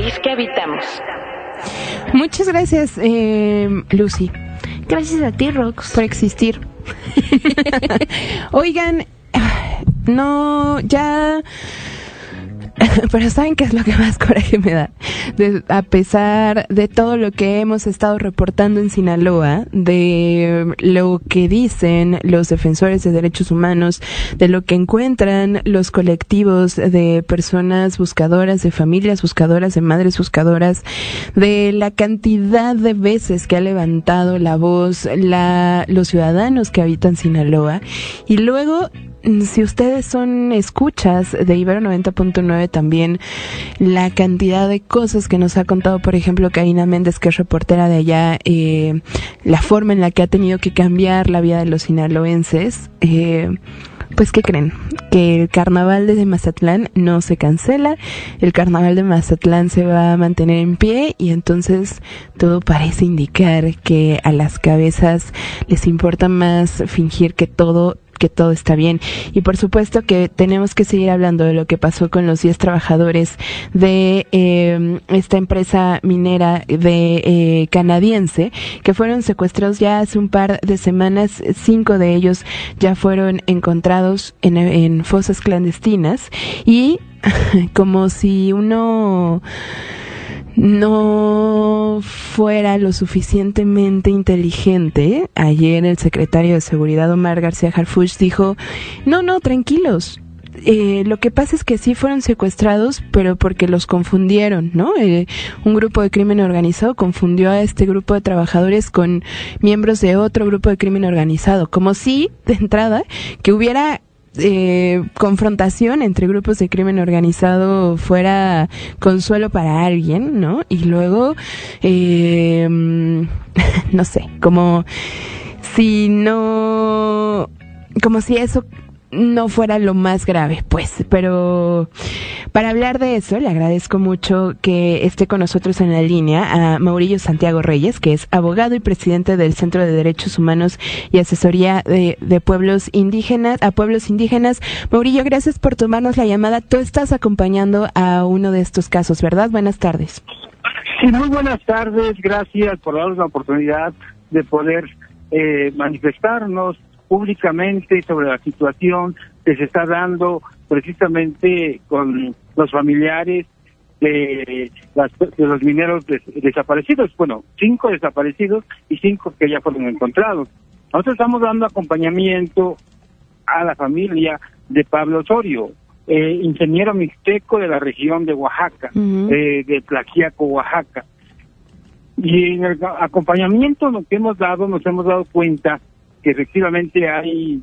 país que habitamos. Muchas gracias, Lucy. Gracias a ti, Rox, por existir. Oigan, no, ya... Pero ¿saben qué es lo que más coraje me da? A pesar de todo lo que hemos estado reportando en Sinaloa, de lo que dicen los defensores de derechos humanos, de lo que encuentran los colectivos de personas buscadoras, de familias buscadoras, de madres buscadoras, de la cantidad de veces que ha levantado la voz los ciudadanos que habitan Sinaloa, y luego... Si ustedes son escuchas de Ibero 90.9, también la cantidad de cosas que nos ha contado, por ejemplo, Karina Méndez, que es reportera de allá, la forma en la que ha tenido que cambiar la vida de los sinaloenses, pues ¿qué creen? Que el carnaval de Mazatlán no se cancela, el carnaval de Mazatlán se va a mantener en pie, y entonces todo parece indicar que a las cabezas les importa más fingir que todo está bien. Y por supuesto que tenemos que seguir hablando de lo que pasó con los 10 trabajadores de esta empresa minera de canadiense, que fueron secuestrados ya hace un par de semanas. 5 de ellos ya fueron encontrados en fosas clandestinas, y como si uno no fuera lo suficientemente inteligente, ayer el secretario de Seguridad, Omar García Harfuch, dijo, no, tranquilos. Lo que pasa es que sí fueron secuestrados, pero porque los confundieron, ¿no? Un grupo de crimen organizado confundió a este grupo de trabajadores con miembros de otro grupo de crimen organizado, como si, de entrada, que hubiera confrontación entre grupos de crimen organizado fuera consuelo para alguien, ¿no? Y luego, no sé, como si eso no fuera lo más grave, pues. Pero para hablar de eso, le agradezco mucho que esté con nosotros en la línea a Maurillo Santiago Reyes, que es abogado y presidente del Centro de Derechos Humanos y Asesoría de Pueblos Indígenas, a Pueblos Indígenas. Maurillo, gracias por tomarnos la llamada. Tú estás acompañando a uno de estos casos, ¿verdad? Buenas tardes. Sí, muy buenas tardes. Gracias por darnos la oportunidad de poder manifestarnos públicamente sobre la situación que se está dando precisamente con los familiares de los mineros desaparecidos. Bueno, 5 desaparecidos y 5 que ya fueron encontrados. Nosotros estamos dando acompañamiento a la familia de Pablo Osorio, ingeniero mixteco de la región de Oaxaca, de Tlaxiaco, Oaxaca. Y en el acompañamiento que hemos dado, nos hemos dado cuenta que efectivamente hay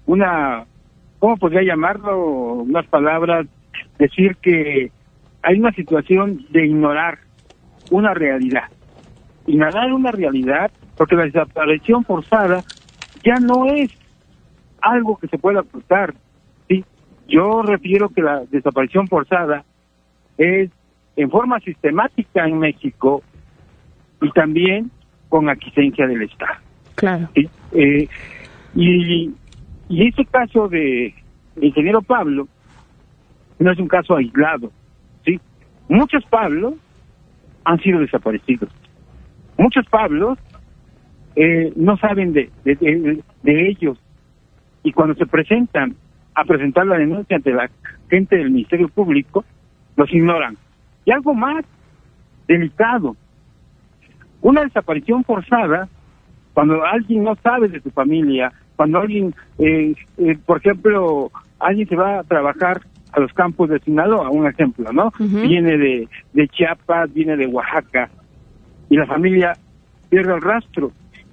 ¿cómo podría llamarlo? Unas palabras, decir que hay una situación de ignorar una realidad. Ignorar una realidad, porque la desaparición forzada ya no es algo que se pueda ocultar, ¿sí? Yo refiero que la desaparición forzada es en forma sistemática en México y también con aquiescencia del Estado. Claro. ¿Sí? Y este caso de ingeniero Pablo no es un caso aislado, ¿sí? Muchos Pablos han sido desaparecidos. Muchos Pablos no saben de ellos, y cuando se presentan a presentar la denuncia ante la gente del Ministerio Público, los ignoran. Y algo más delicado, una desaparición forzada, cuando alguien no sabe de su familia, cuando alguien, por ejemplo, alguien se va a trabajar a los campos de Sinaloa, un ejemplo, ¿no? Viene de Chiapas, viene de Oaxaca, y la familia pierde el rastro.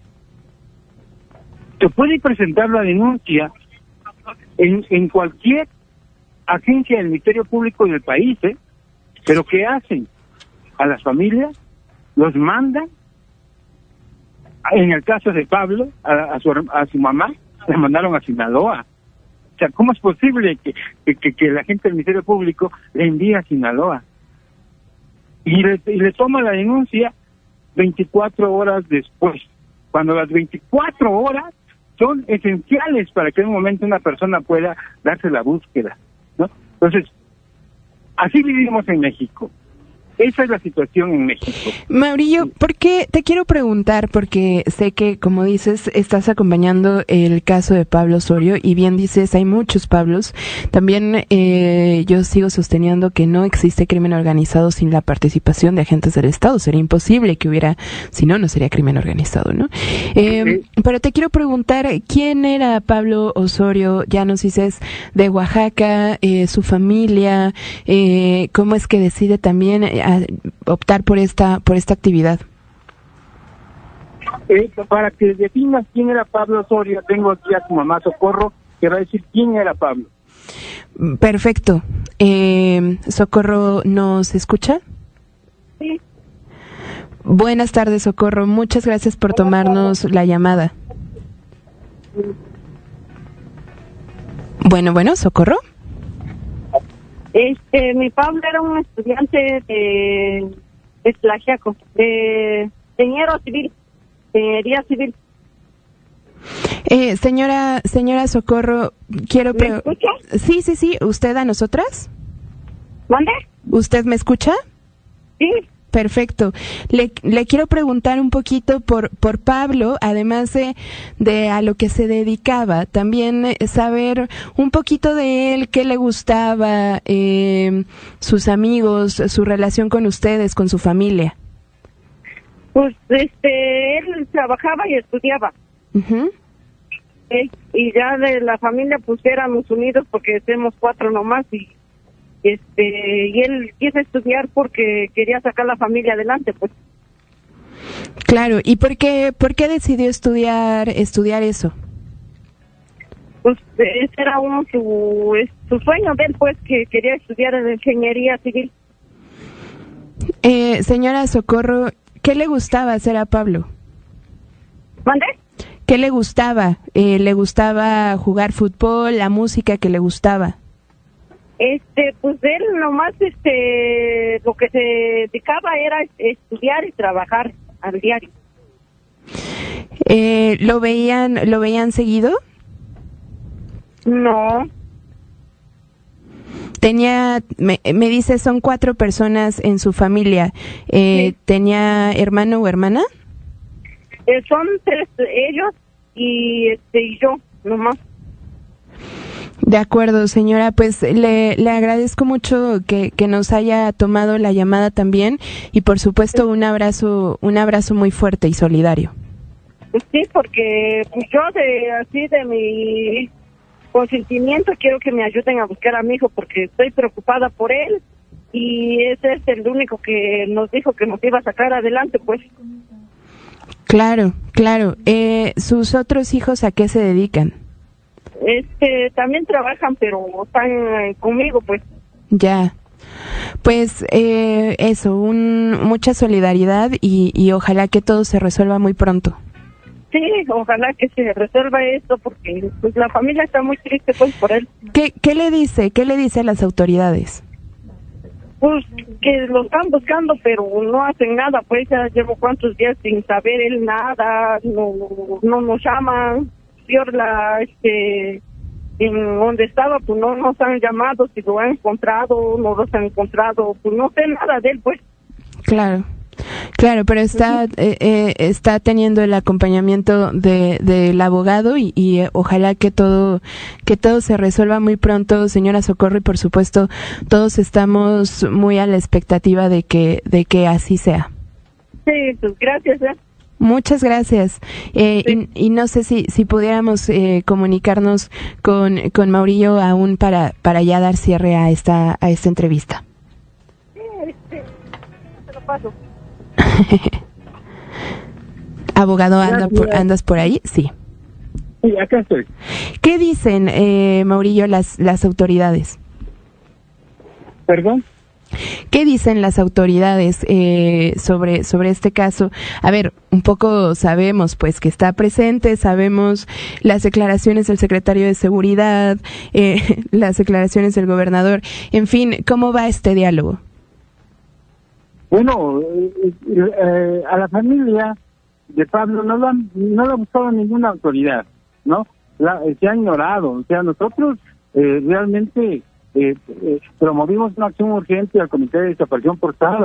Se puede presentar la denuncia en cualquier agencia del Ministerio Público del país, pero ¿qué hacen? A las familias los mandan. En el caso de Pablo, a su mamá, la mandaron a Sinaloa. O sea, ¿cómo es posible que la gente del Ministerio Público le envíe a Sinaloa? Y le toma la denuncia 24 horas después, cuando las 24 horas son esenciales para que en un momento una persona pueda darse la búsqueda, ¿no? Entonces, así vivimos en México. Esa es la situación en México. Maurillo, ¿por qué? Te quiero preguntar, porque sé que, como dices, estás acompañando el caso de Pablo Osorio, y bien dices, hay muchos Pablos. También yo sigo sosteniendo que no existe crimen organizado sin la participación de agentes del Estado. Sería imposible que hubiera, si no, no sería crimen organizado, ¿no? Pero te quiero preguntar, ¿quién era Pablo Osorio? Ya nos dices de Oaxaca, su familia, ¿cómo es que decide también optar por esta actividad? Para que definas quién era Pablo Osorio, tengo aquí a tu mamá Socorro, que va a decir quién era Pablo. Perfecto. Socorro, ¿nos escucha? Sí. Buenas tardes, Socorro. Muchas gracias por tomarnos la llamada. Bueno, Socorro. Mi Pablo era un estudiante de Tlaxiaco, de ingeniería civil. Señora Socorro, quiero... ¿Me escucha? Sí, ¿usted a nosotras? ¿Mande? ¿Usted me escucha? Sí. Perfecto. Le quiero preguntar un poquito por Pablo, además de a lo que se dedicaba, también saber un poquito de él, qué le gustaba, sus amigos, su relación con ustedes, con su familia. Pues él trabajaba y estudiaba. Uh-huh. Y ya de la familia pues éramos unidos porque somos 4 nomás y él quiso estudiar porque quería sacar la familia adelante, pues. Claro, ¿y por qué decidió estudiar eso? Pues ese era su sueño de él, pues, que quería estudiar en ingeniería civil. Señora Socorro, ¿qué le gustaba hacer a Pablo? ¿Mande? ¿Qué le gustaba? ¿Le gustaba jugar fútbol, la música que le gustaba? Pues él nomás, lo que se dedicaba era estudiar y trabajar al diario. ¿Lo veían seguido? No. Me dice, son 4 personas en su familia. Sí. ¿Tenía hermano o hermana? Son 3 ellos y yo, nomás. De acuerdo, señora, pues le agradezco mucho que nos haya tomado la llamada también, y por supuesto un abrazo muy fuerte y solidario. Sí, porque pues yo de mi consentimiento quiero que me ayuden a buscar a mi hijo porque estoy preocupada por él y ese es el único que nos dijo que nos iba a sacar adelante, pues. Claro. ¿Sus otros hijos a qué se dedican? También trabajan, pero están conmigo, pues. Ya. Pues eso, mucha solidaridad y ojalá que todo se resuelva muy pronto. Sí, ojalá que se resuelva esto porque pues la familia está muy triste pues por él. ¿Qué le dice? ¿Qué le dice a las autoridades? Pues que lo están buscando, pero no hacen nada, pues ya llevo cuántos días sin saber él nada, no nos llaman, peor en donde estaba, pues no nos han llamado, si lo han encontrado, no los han encontrado, pues no sé nada de él, pues. Claro, pero está teniendo el acompañamiento del abogado y ojalá que todo se resuelva muy pronto, señora Socorro, y por supuesto todos estamos muy a la expectativa de que así sea. Sí, pues gracias. Muchas gracias. Sí. Y no sé si pudiéramos comunicarnos con Maurillo aún para ya dar cierre a esta entrevista. Sí, te lo paso. Abogado, ¿andas por ahí? Sí. Sí, acá estoy. ¿Qué dicen, Maurillo, las autoridades? ¿Perdón? ¿Qué dicen las autoridades sobre este caso? A ver, un poco sabemos pues que está presente, sabemos las declaraciones del secretario de Seguridad, las declaraciones del gobernador, en fin, ¿cómo va este diálogo? Bueno, a la familia de Pablo no lo ha buscado ninguna autoridad, ¿no? Se ha ignorado, o sea, nosotros realmente promovimos una acción urgente al Comité de Desaparición Forzada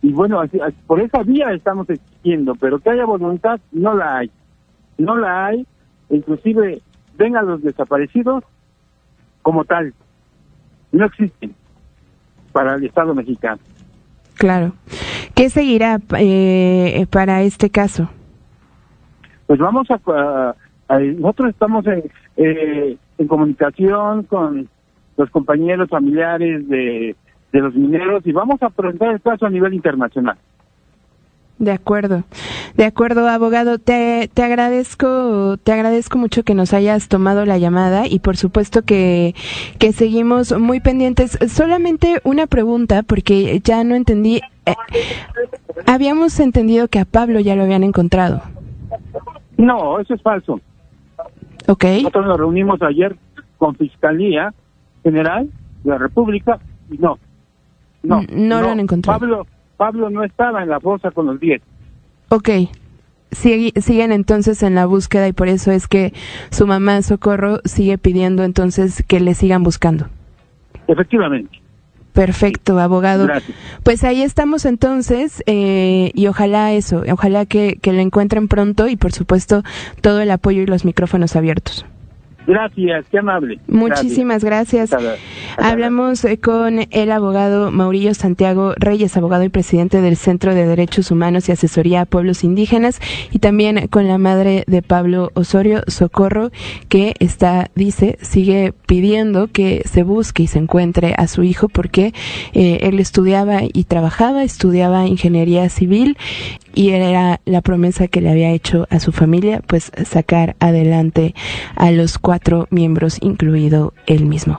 Y bueno, por esa vía estamos exigiendo, pero que haya voluntad, no la hay. No la hay, inclusive ven a los desaparecidos como tal. No existen para el Estado mexicano. Claro. ¿Qué seguirá para este caso? Pues vamos nosotros estamos en comunicación con los compañeros familiares de los mineros y vamos a presentar el caso a nivel internacional. De acuerdo, abogado. Te agradezco mucho que nos hayas tomado la llamada y por supuesto que seguimos muy pendientes. Solamente una pregunta porque ya no entendí. Habíamos entendido que a Pablo ya lo habían encontrado. No, eso es falso. Okay. Nosotros nos reunimos ayer con Fiscalía General de la República y no lo han encontrado. Pablo no estaba en la fosa con los 10. Okay. Siguen entonces en la búsqueda y por eso es que su mamá Socorro sigue pidiendo entonces que le sigan buscando. Efectivamente. Perfecto, abogado. Gracias. Pues ahí estamos entonces y ojalá que le encuentren pronto y por supuesto todo el apoyo y los micrófonos abiertos. Gracias, qué amable. Muchísimas gracias. Hablamos con el abogado Maurillo Santiago Reyes, abogado y presidente del Centro de Derechos Humanos y Asesoría a Pueblos Indígenas, y también con la madre de Pablo Osorio, Socorro, que sigue pidiendo que se busque y se encuentre a su hijo porque él estudiaba ingeniería civil y era la promesa que le había hecho a su familia, pues sacar adelante a los 4 miembros, incluido él mismo.